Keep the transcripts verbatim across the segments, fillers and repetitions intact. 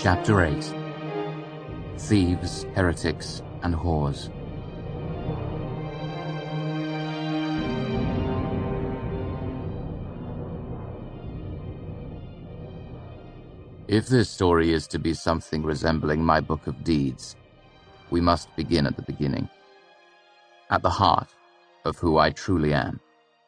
Chapter eight. Thieves, Heretics, and Whores. If this story is to be something resembling my book of deeds, we must begin at the beginning, at the heart of who I truly am.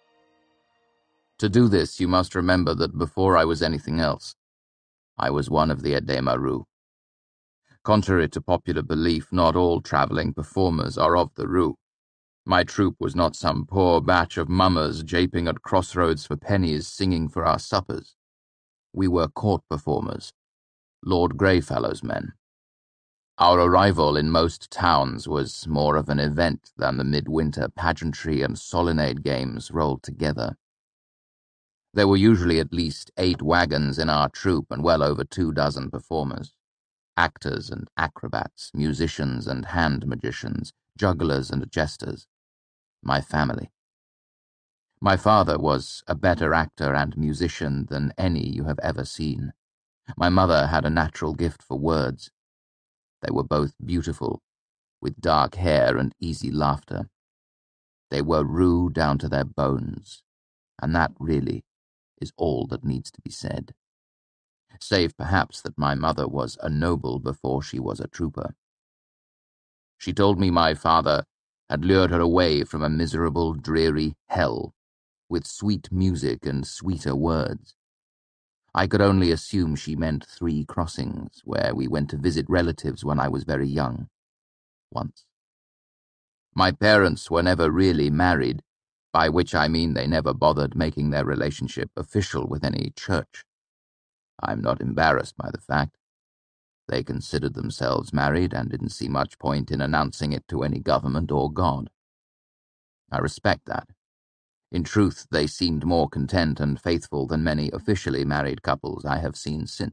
To do this, you must remember that before I was anything else, I was one of the Ademaru. Contrary to popular belief, not all travelling performers are of the Rue. My troupe was not some poor batch of mummers japing at crossroads for pennies singing for our suppers. We were court performers, Lord Greyfellow's men. Our arrival in most towns was more of an event than the midwinter pageantry and solenade games rolled together. There were usually at least eight wagons in our troupe and well over two dozen performers. Actors and acrobats, musicians and hand magicians, jugglers and jesters. My family. My father was a better actor and musician than any you have ever seen. My mother had a natural gift for words. They were both beautiful, with dark hair and easy laughter. They were Rue down to their bones, and that really is all that needs to be said. Save perhaps that my mother was a noble before she was a trooper. She told me my father had lured her away from a miserable, dreary hell with sweet music and sweeter words. I could only assume she meant Three Crossings, where we went to visit relatives when I was very young. Once. My parents were never really married, by which I mean they never bothered making their relationship official with any church. I'm not embarrassed by the fact. They considered themselves married and didn't see much point in announcing it to any government or God. I respect that. In truth, they seemed more content and faithful than many officially married couples I have seen since.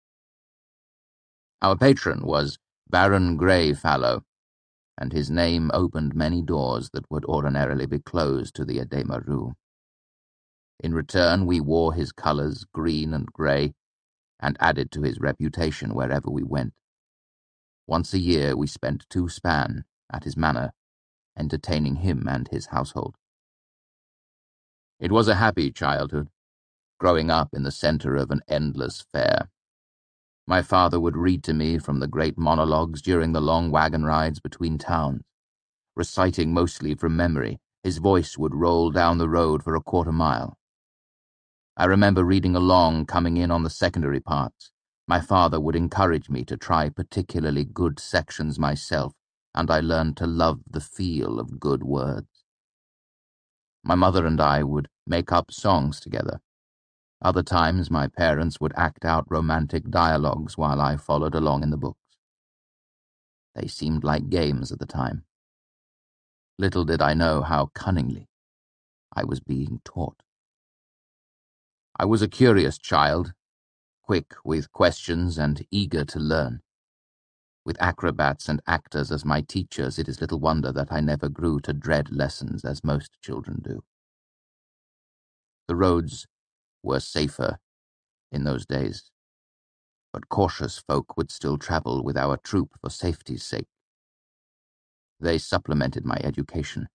Our patron was Baron Greyfellow, and his name opened many doors that would ordinarily be closed to the Ademaru. In return, we wore his colours, green and grey, and added to his reputation wherever we went. Once a year we spent two span at his manor, entertaining him and his household. It was a happy childhood, growing up in the centre of an endless fair. My father would read to me from the great monologues during the long wagon rides between towns. Reciting mostly from memory, his voice would roll down the road for a quarter mile. I remember reading along, coming in on the secondary parts. My father would encourage me to try particularly good sections myself, and I learned to love the feel of good words. My mother and I would make up songs together. Other times my parents would act out romantic dialogues while I followed along in the books. They seemed like games at the time. Little did I know how cunningly I was being taught. I was a curious child, quick with questions and eager to learn. With acrobats and actors as my teachers, it is little wonder that I never grew to dread lessons as most children do. The roads were safer in those days, but cautious folk would still travel with our troop for safety's sake. They supplemented my education.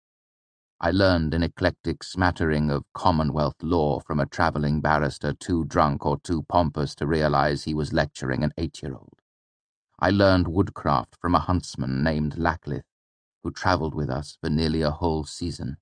I learned an eclectic smattering of Commonwealth law from a travelling barrister too drunk or too pompous to realize he was lecturing an eight-year-old. I learned woodcraft from a huntsman named Lacklith, who travelled with us for nearly a whole season.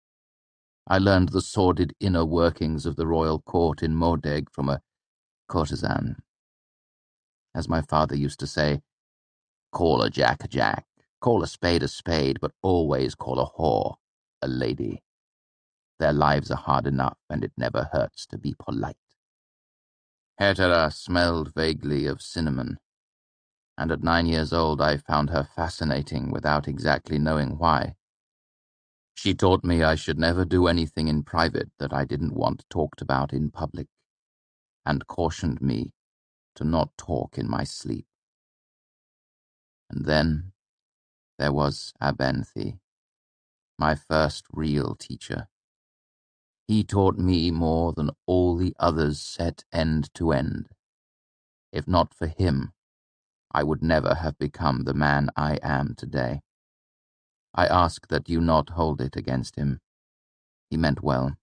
I learned the sordid inner workings of the royal court in Modeg from a courtesan. As my father used to say, call a jack a jack, call a spade a spade, but always call a whore a lady. Their lives are hard enough, and it never hurts to be polite. Hetera smelled vaguely of cinnamon, and at nine years old I found her fascinating without exactly knowing why. She taught me I should never do anything in private that I didn't want talked about in public, and cautioned me to not talk in my sleep. And then there was Abenthy, my first real teacher. He taught me more than all the others set end to end. If not for him, I would never have become the man I am today. I ask that you not hold it against him. He meant well.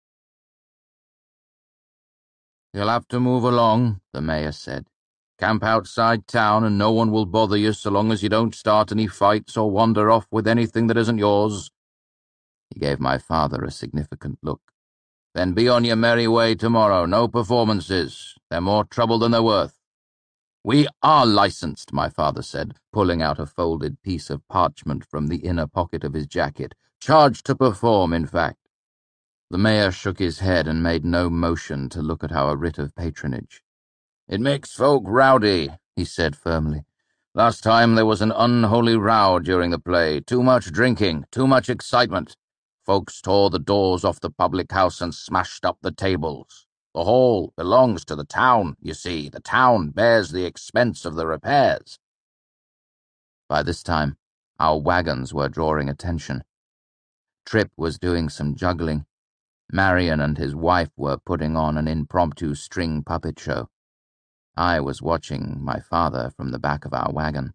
You'll have to move along, the mayor said. Camp outside town and no one will bother you so long as you don't start any fights or wander off with anything that isn't yours. He gave my father a significant look. Then be on your merry way tomorrow. No performances. They're more trouble than they're worth. We are licensed, my father said, pulling out a folded piece of parchment from the inner pocket of his jacket. Charged to perform, in fact. The mayor shook his head and made no motion to look at our writ of patronage. It makes folk rowdy, he said firmly. Last time there was an unholy row during the play. Too much drinking, too much excitement. Folks tore the doors off the public house and smashed up the tables. The hall belongs to the town, you see. The town bears the expense of the repairs. By this time, our wagons were drawing attention. Trip was doing some juggling. Marion and his wife were putting on an impromptu string puppet show. I was watching my father from the back of our wagon.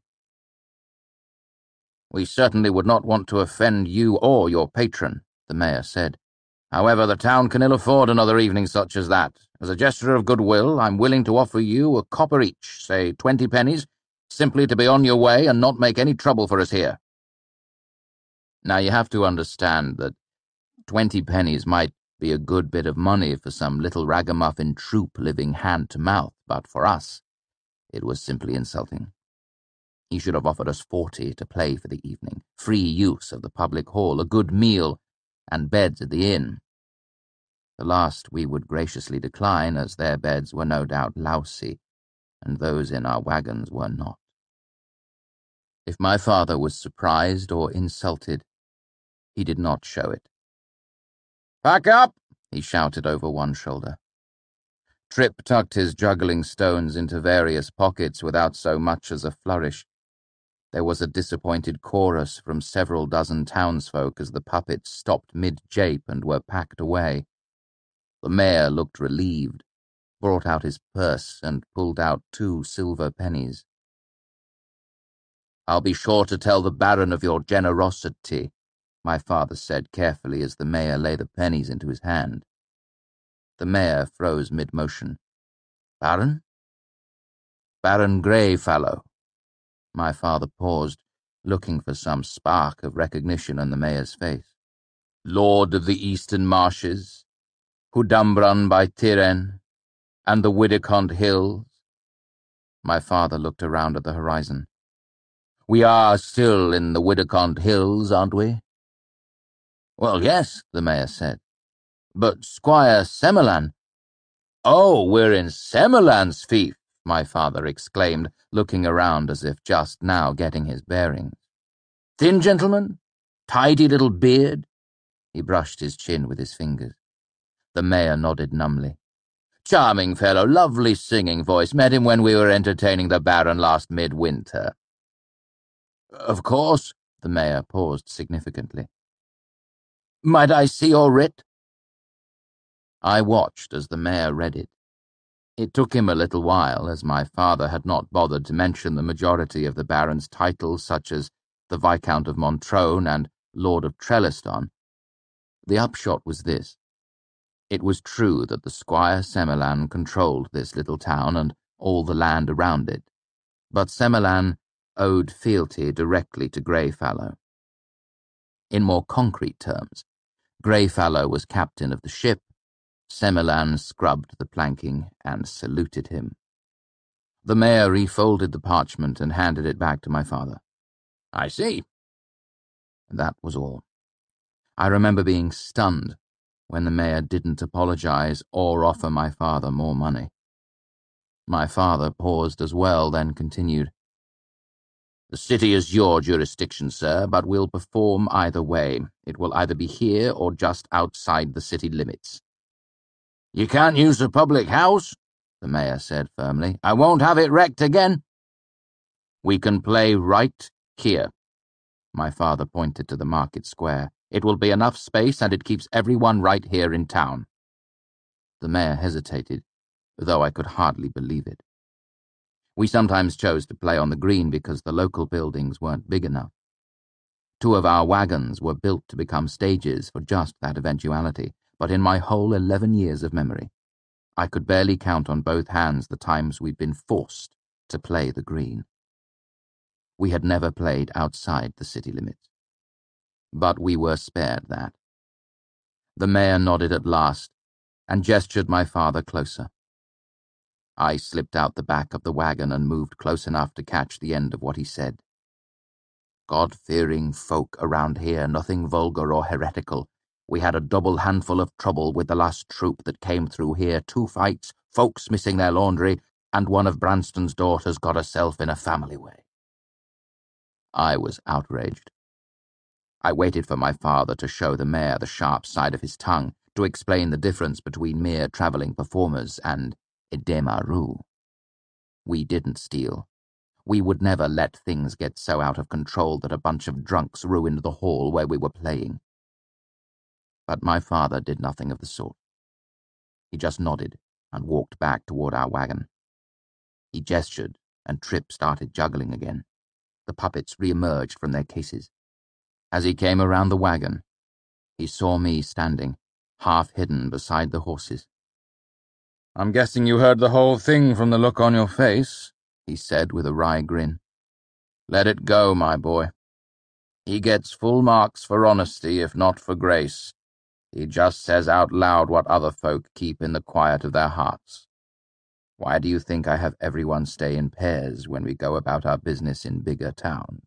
We certainly would not want to offend you or your patron, the mayor said. However, the town can ill afford another evening such as that. As a gesture of goodwill, I'm willing to offer you a copper each, say twenty pennies, simply to be on your way and not make any trouble for us here. Now you have to understand that twenty pennies might be a good bit of money for some little ragamuffin troupe living hand to mouth, but for us, it was simply insulting. He should have offered us forty to play for the evening, free use of the public hall, a good meal, and beds at the inn. The last we would graciously decline, as their beds were no doubt lousy, and those in our wagons were not. If my father was surprised or insulted, he did not show it. "Pack up!" he shouted over one shoulder. Trip tucked his juggling stones into various pockets without so much as a flourish. There was a disappointed chorus from several dozen townsfolk as the puppets stopped mid-jape and were packed away. The mayor looked relieved, brought out his purse, and pulled out two silver pennies. "I'll be sure to tell the Baron of your generosity," my father said carefully as the mayor laid the pennies into his hand. The mayor froze mid-motion. "Baron?" "Baron Greyfallow." My father paused, looking for some spark of recognition on the mayor's face. "Lord of the Eastern Marshes, Hudumbrun by Tiren, and the Widdicombe Hills." My father looked around at the horizon. "We are still in the Widdicombe Hills, aren't we?" "Well, yes," the mayor said. "But Squire Semelan—" "Oh, we're in Semelan's fief," my father exclaimed, looking around as if just now getting his bearings. "Thin gentleman? Tidy little beard?" He brushed his chin with his fingers. The mayor nodded numbly. "Charming fellow, lovely singing voice. Met him when we were entertaining the Baron last midwinter." "Of course," the mayor paused significantly. "Might I see your writ?" I watched as the mayor read it. It took him a little while, as my father had not bothered to mention the majority of the Baron's titles, such as the Viscount of Montrone and Lord of Trelliston. The upshot was this. It was true that the Squire Semelan controlled this little town and all the land around it, but Semelan owed fealty directly to Greyfallow. In more concrete terms, Greyfallow was captain of the ship. Semelan scrubbed the planking and saluted him. The mayor refolded the parchment and handed it back to my father. "I see." That was all. I remember being stunned when the mayor didn't apologize or offer my father more money. My father paused as well, then continued. "The city is your jurisdiction, sir, but we'll perform either way. It will either be here or just outside the city limits." "You can't use the public house," the mayor said firmly. "I won't have it wrecked again." "We can play right here." My father pointed to the market square. "It will be enough space, and it keeps everyone right here in town." The mayor hesitated, though I could hardly believe it. We sometimes chose to play on the green because the local buildings weren't big enough. Two of our wagons were built to become stages for just that eventuality, but in my whole eleven years of memory, I could barely count on both hands the times we'd been forced to play the green. We had never played outside the city limits. But we were spared that. The mayor nodded at last and gestured my father closer. I slipped out the back of the wagon and moved close enough to catch the end of what he said. God-fearing folk around here, nothing vulgar or heretical. We had a double handful of trouble with the last troop that came through here. Two fights, folks missing their laundry, and one of Branston's daughters got herself in a family way. I was outraged. I waited for my father to show the mayor the sharp side of his tongue, to explain the difference between mere travelling performers and Edema Ruh. We didn't steal. We would never let things get so out of control that a bunch of drunks ruined the hall where we were playing. But my father did nothing of the sort. He just nodded and walked back toward our wagon. He gestured, and Trip started juggling again. The puppets re-emerged from their cases. As he came around the wagon, he saw me standing, half hidden beside the horses. "I'm guessing you heard the whole thing from the look on your face," he said with a wry grin. "Let it go, my boy. He gets full marks for honesty, if not for grace. He just says out loud what other folk keep in the quiet of their hearts. Why do you think I have everyone stay in pairs when we go about our business in bigger towns?"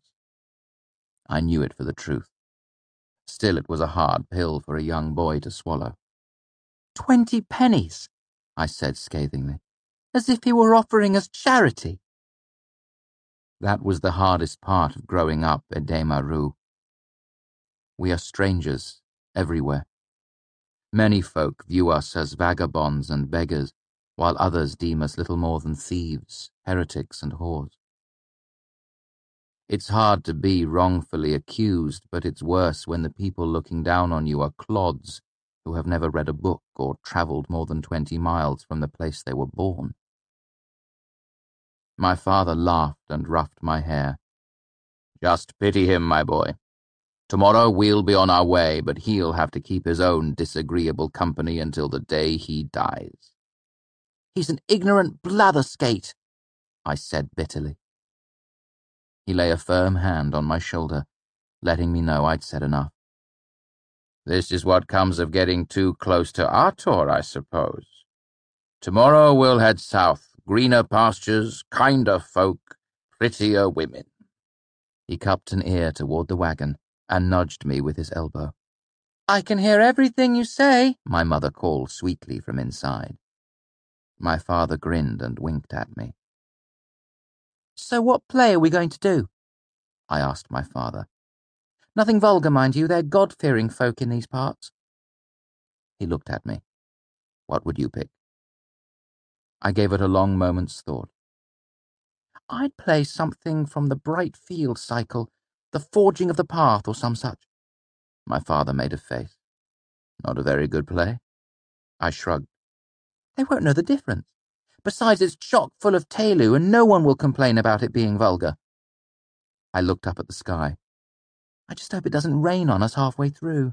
I knew it for the truth. Still, it was a hard pill for a young boy to swallow. "Twenty pennies," I said scathingly, "as if he were offering us charity." That was the hardest part of growing up at Edema Ruh. We are strangers everywhere. Many folk view us as vagabonds and beggars, while others deem us little more than thieves, heretics, and whores. It's hard to be wrongfully accused, but it's worse when the people looking down on you are clods who have never read a book or travelled more than twenty miles from the place they were born. My father laughed and ruffed my hair. "Just pity him, my boy. Tomorrow we'll be on our way, but he'll have to keep his own disagreeable company until the day he dies." "He's an ignorant blatherskate," I said bitterly. He lay a firm hand on my shoulder, letting me know I'd said enough. "This is what comes of getting too close to Artor, I suppose. Tomorrow we'll head south, greener pastures, kinder folk, prettier women." He cupped an ear toward the wagon and nudged me with his elbow. "I can hear everything you say," my mother called sweetly from inside. My father grinned and winked at me. "So what play are we going to do?" I asked my father. "Nothing vulgar, mind you, they're God-fearing folk in these parts." He looked at me. "What would you pick?" I gave it a long moment's thought. "I'd play something from the Bright Field cycle, The Forging of the Path or some such." My father made a face. "Not a very good play?" I shrugged. "They won't know the difference. Besides, it's chock full of Tehlu, and no one will complain about it being vulgar." I looked up at the sky. "I just hope it doesn't rain on us halfway through."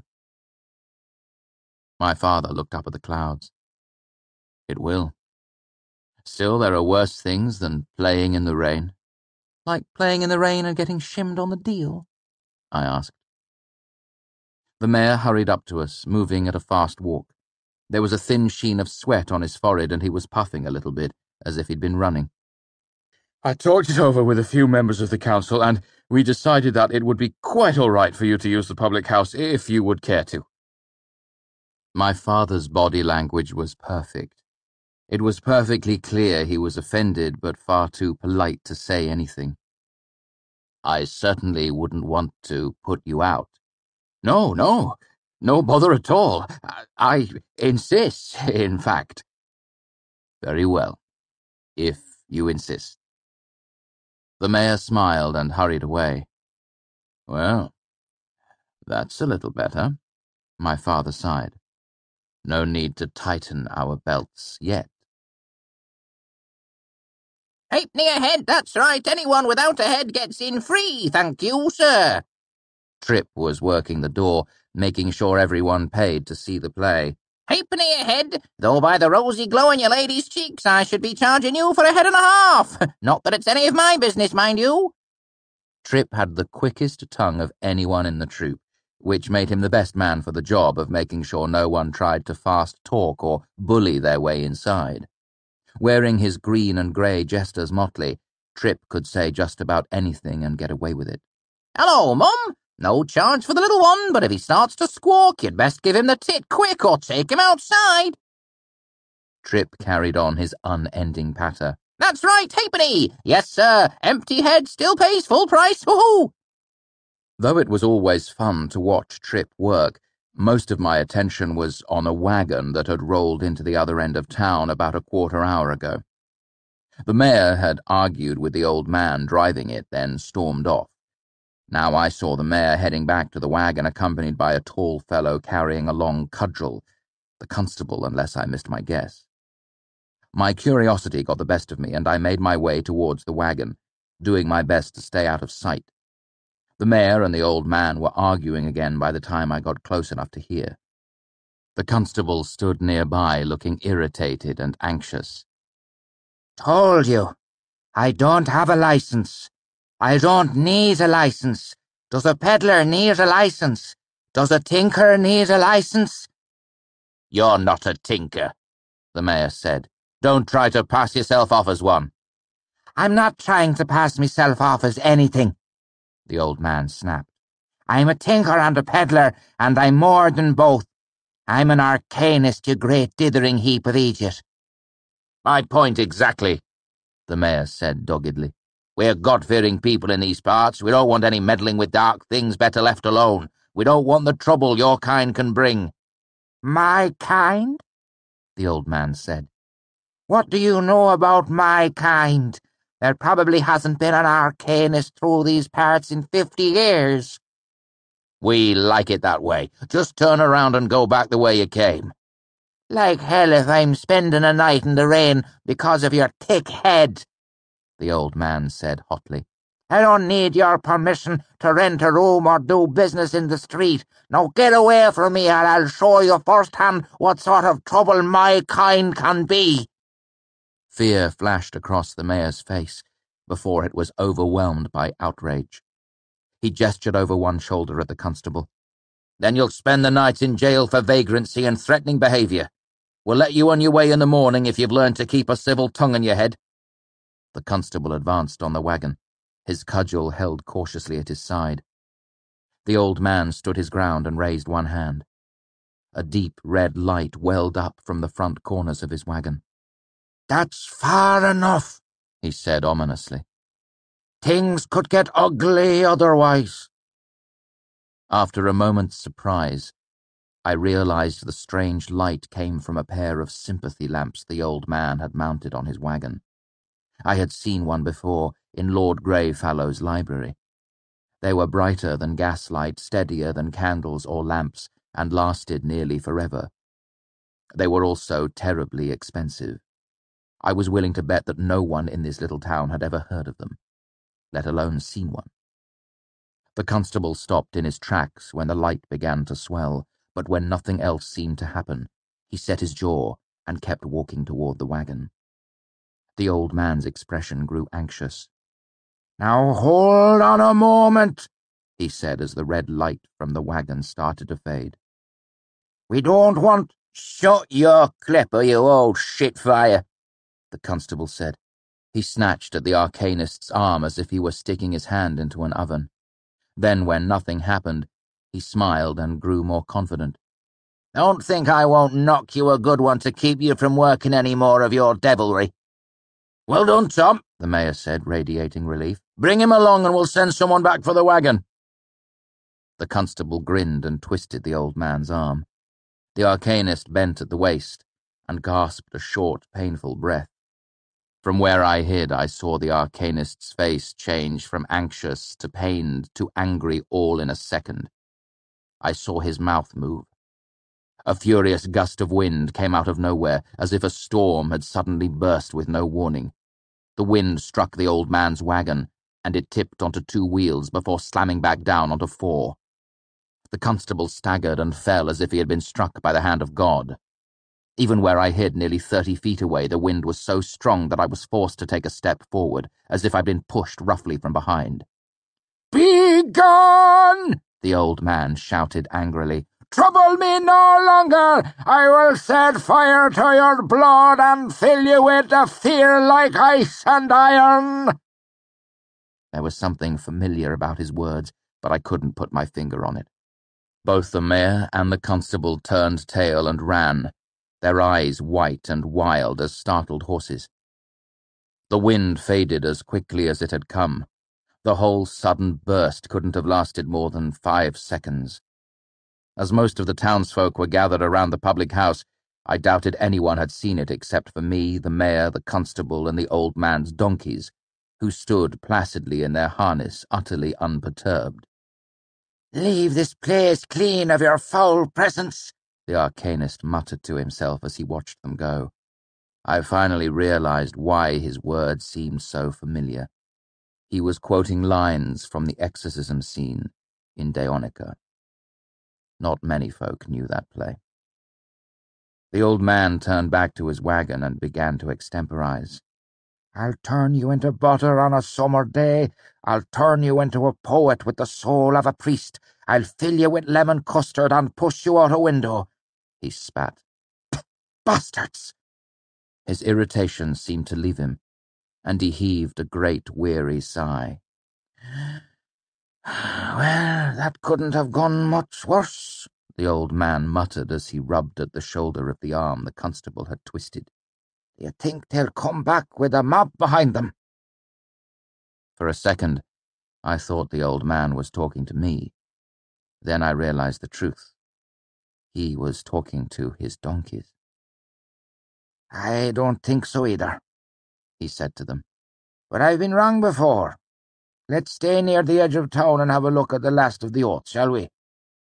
My father looked up at the clouds. "It will. Still, there are worse things than playing in the rain." "Like playing in the rain and getting shimmed on the deal?" I asked. The mayor hurried up to us, moving at a fast walk. There was a thin sheen of sweat on his forehead, and he was puffing a little bit, as if he'd been running. "I talked it over with a few members of the council, and we decided that it would be quite all right for you to use the public house if you would care to." My father's body language was perfect. It was perfectly clear he was offended, but far too polite to say anything. "I certainly wouldn't want to put you out." "No, no, no bother at all. I, I insist, in fact." "Very well, if you insist." The mayor smiled and hurried away. "Well, that's a little better," my father sighed. "No need to tighten our belts yet." Halfpenny a head, that's right. Anyone without a head gets in free, thank you, sir. Trip was working the door, making sure everyone paid to see the play. Halfpenny a head, though by the rosy glow in your lady's cheeks I should be charging you for a head and a half. Not that it's any of my business, mind you. Trip had the quickest tongue of anyone in the troupe, which made him the best man for the job of making sure no one tried to fast talk or bully their way inside. Wearing his green and grey jester's motley, Trip could say just about anything and get away with it. Hello, Mum. No charge for the little one, but if he starts to squawk, you'd best give him the tit quick or take him outside. Trip carried on his unending patter. That's right, halfpenny! Yes, sir, empty head still pays full price, woohoo! Though it was always fun to watch Trip work, most of my attention was on a wagon that had rolled into the other end of town about a quarter hour ago. The mayor had argued with the old man driving it, then stormed off. Now I saw the mayor heading back to the wagon accompanied by a tall fellow carrying a long cudgel, the constable unless I missed my guess. My curiosity got the best of me, and I made my way towards the wagon, doing my best to stay out of sight. The mayor and the old man were arguing again by the time I got close enough to hear. The constable stood nearby, looking irritated and anxious. Told you, I don't have a license. I don't need a license. Does a peddler need a license? Does a tinker need a license? You're not a tinker, the mayor said. Don't try to pass yourself off as one. I'm not trying to pass myself off as anything, the old man snapped. I'm a tinker and a peddler, and I'm more than both. I'm an arcanist, you great dithering heap of idiot. My point exactly, the mayor said doggedly. We're God-fearing people in these parts. We don't want any meddling with dark things, better left alone. We don't want the trouble your kind can bring. My kind? The old man said. What do you know about my kind? There probably hasn't been an arcanist through these parts in fifty years. We like it that way. Just turn around and go back the way you came. Like hell if I'm spending a night in the rain because of your thick head, the old man said hotly. I don't need your permission to rent a room or do business in the street. Now get away from me, or I'll show you firsthand what sort of trouble my kind can be. Fear flashed across the mayor's face before it was overwhelmed by outrage. He gestured over one shoulder at the constable. Then you'll spend the night in jail for vagrancy and threatening behaviour. We'll let you on your way in the morning if you've learned to keep a civil tongue in your head. The constable advanced on the wagon, his cudgel held cautiously at his side. The old man stood his ground and raised one hand. A deep red light welled up from the front corners of his wagon. That's far enough, he said ominously. Things could get ugly otherwise. After a moment's surprise, I realized the strange light came from a pair of sympathy lamps the old man had mounted on his wagon. I had seen one before in Lord Greyfallow's library. They were brighter than gaslight, steadier than candles or lamps, and lasted nearly forever. They were also terribly expensive. I was willing to bet that no one in this little town had ever heard of them, let alone seen one. The constable stopped in his tracks when the light began to swell, but when nothing else seemed to happen, he set his jaw and kept walking toward the wagon. The old man's expression grew anxious. Now hold on a moment, he said as the red light from the wagon started to fade. We don't want— Shut your clipper, you old shitfire, the constable said. He snatched at the arcanist's arm as if he were sticking his hand into an oven. Then, when nothing happened, he smiled and grew more confident. Don't think I won't knock you a good one to keep you from working any more of your devilry. Well done, Tom, the mayor said, radiating relief. Bring him along and we'll send someone back for the wagon. The constable grinned and twisted the old man's arm. The arcanist bent at the waist and gasped a short, painful breath. From where I hid, I saw the arcanist's face change from anxious to pained to angry all in a second. I saw his mouth move. A furious gust of wind came out of nowhere, as if a storm had suddenly burst with no warning. The wind struck the old man's wagon, and it tipped onto two wheels before slamming back down onto four. The constable staggered and fell as if he had been struck by the hand of God. Even where I hid nearly thirty feet away, the wind was so strong that I was forced to take a step forward, as if I'd been pushed roughly from behind. "Be gone!" the old man shouted angrily. "Trouble me no longer! I will set fire to your blood and fill you with a fear like ice and iron!" There was something familiar about his words, but I couldn't put my finger on it. Both the mayor and the constable turned tail and ran, their eyes white and wild as startled horses. The wind faded as quickly as it had come. The whole sudden burst couldn't have lasted more than five seconds. As most of the townsfolk were gathered around the public house, I doubted anyone had seen it except for me, the mayor, the constable, and the old man's donkeys, who stood placidly in their harness, utterly unperturbed. "Leave this place clean of your foul presence," the arcanist muttered to himself as he watched them go. I finally realized why his words seemed so familiar. He was quoting lines from the exorcism scene in Daonica. Not many folk knew that play. The old man turned back to his wagon and began to extemporize. "I'll turn you into butter on a summer day. I'll turn you into a poet with the soul of a priest. I'll fill you with lemon custard and push you out a window." He spat. "Bastards!" His irritation seemed to leave him, and he heaved a great weary sigh. "Well, that couldn't have gone much worse," the old man muttered as he rubbed at the shoulder of the arm the constable had twisted. "Do you think they'll come back with a mob behind them?" For a second, I thought the old man was talking to me. Then I realized the truth. He was talking to his donkeys. "I don't think so either," he said to them. "But I've been wrong before. Let's stay near the edge of town and have a look at the last of the oats, shall we?"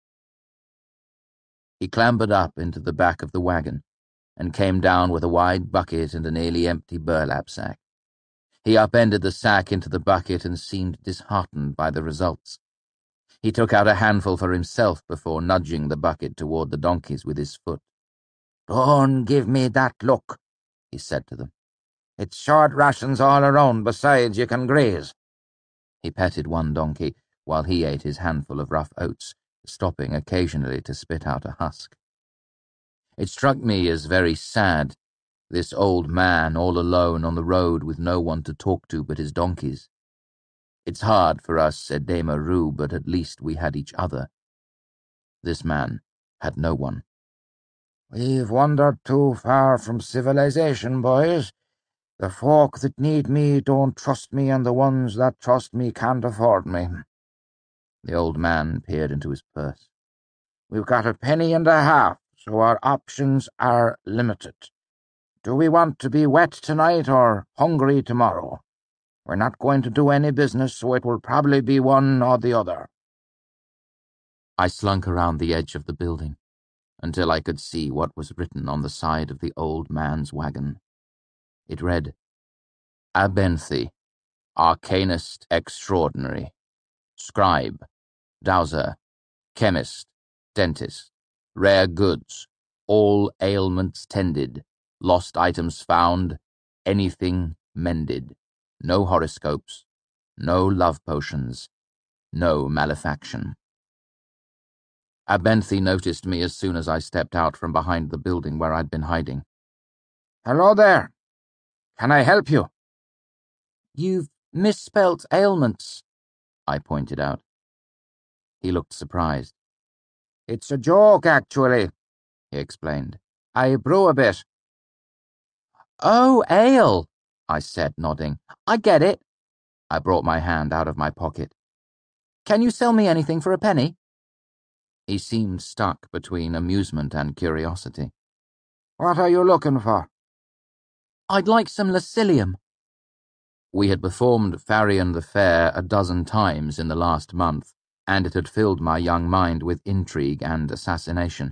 He clambered up into the back of the wagon and came down with a wide bucket and a nearly empty burlap sack. He upended the sack into the bucket and seemed disheartened by the results. He took out a handful for himself before nudging the bucket toward the donkeys with his foot. "Don't give me that look," he said to them. "It's short rations all around, besides you can graze." He petted one donkey while he ate his handful of rough oats, stopping occasionally to spit out a husk. It struck me as very sad, this old man all alone on the road with no one to talk to but his donkeys. It's hard for us at Edema Ruh, but at least we had each other. This man had no one. "We've wandered too far from civilization, boys. The folk that need me don't trust me, and the ones that trust me can't afford me." The old man peered into his purse. "We've got a penny and a half, so our options are limited. Do we want to be wet tonight or hungry tomorrow? We're not going to do any business, so it will probably be one or the other." I slunk around the edge of the building until I could see what was written on the side of the old man's wagon. It read, "Abenthi, Arcanist Extraordinary, Scribe, Dowser, Chemist, Dentist, Rare Goods, all ailments tended, lost items found, anything mended, no horoscopes, no love potions, no malefaction." Abenthi noticed me as soon as I stepped out from behind the building where I'd been hiding. "Hello there. Can I help you?" "You've misspelt ailments," I pointed out. He looked surprised. "It's a joke, actually," he explained. "I brew a bit." "Oh, ale," I said, nodding. "I get it." I brought my hand out of my pocket. "Can you sell me anything for a penny?" He seemed stuck between amusement and curiosity. "What are you looking for?" "I'd like some Lacilium." We had performed Farion the Fair a dozen times in the last month, and it had filled my young mind with intrigue and assassination.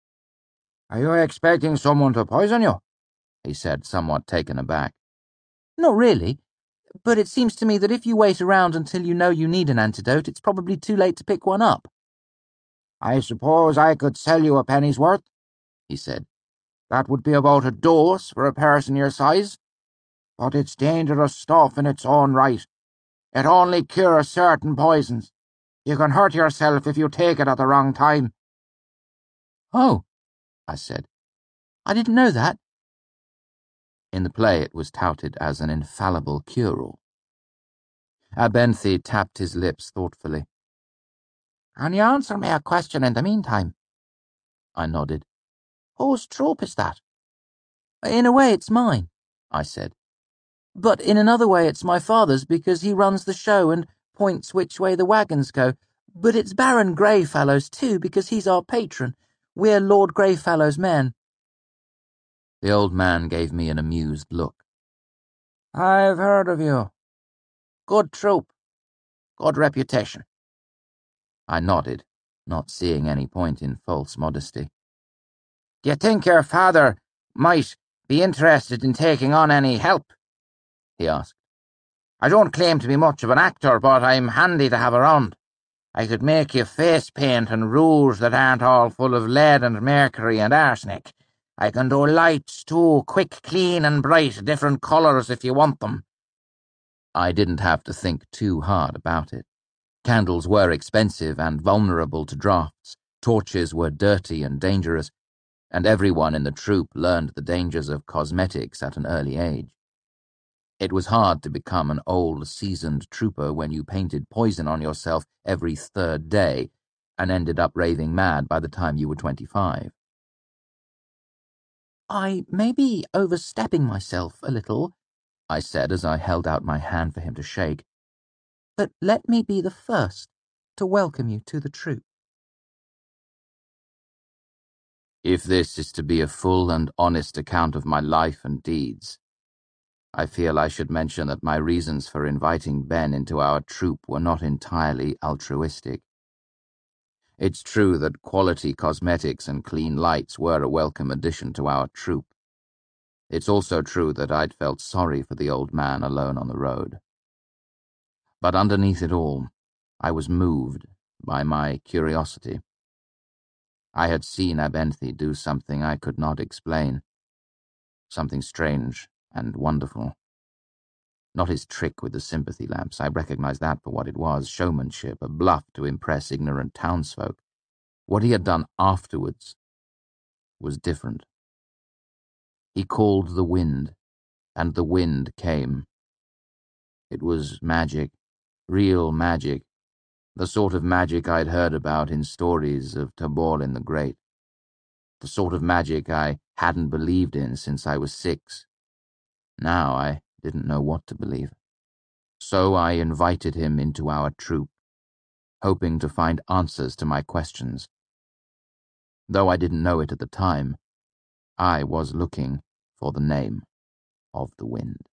"Are you expecting someone to poison you?" he said, somewhat taken aback. Not really, but it seems to me that if you wait around until you know you need an antidote, it's probably too late to pick one up. I suppose I could sell you a penny's worth, he said. That would be about a dose for a person your size. But it's dangerous stuff in its own right. It only cures certain poisons. You can hurt yourself if you take it at the wrong time. Oh, I said. I didn't know that. In the play it was touted as an infallible cure-all. Abenthi tapped his lips thoughtfully. Can you answer me a question in the meantime? I nodded. Whose troop is that? In a way it's mine, I said. But in another way it's my father's because he runs the show and points which way the wagons go. But it's Baron Greyfellow's too because he's our patron. We're Lord Greyfellow's men. The old man gave me an amused look. I've heard of you. Good troop. Good reputation. I nodded, not seeing any point in false modesty. Do you think your father might be interested in taking on any help? He asked. I don't claim to be much of an actor, but I'm handy to have around. I could make you face paint and rouge that aren't all full of lead and mercury and arsenic. I can do lights too, quick, clean and bright, different colours if you want them. I didn't have to think too hard about it. Candles were expensive and vulnerable to drafts, torches were dirty and dangerous, and everyone in the troupe learned the dangers of cosmetics at an early age. It was hard to become an old, seasoned trooper when you painted poison on yourself every third day and ended up raving mad by the time you were twenty-five. I may be overstepping myself a little, I said as I held out my hand for him to shake, but let me be the first to welcome you to the troop. If this is to be a full and honest account of my life and deeds, I feel I should mention that my reasons for inviting Ben into our troop were not entirely altruistic. It's true that quality cosmetics and clean lights were a welcome addition to our troop. It's also true that I'd felt sorry for the old man alone on the road. But underneath it all, I was moved by my curiosity. I had seen Abenthi do something I could not explain, something strange and wonderful. Not his trick with the sympathy lamps, I recognized that for what it was, showmanship, a bluff to impress ignorant townsfolk. What he had done afterwards was different. He called the wind, and the wind came. It was magic, real magic, the sort of magic I'd heard about in stories of Taborlin the Great, the sort of magic I hadn't believed in since I was six. Now I didn't know what to believe. So I invited him into our troop, hoping to find answers to my questions. Though I didn't know it at the time, I was looking for the name of the wind.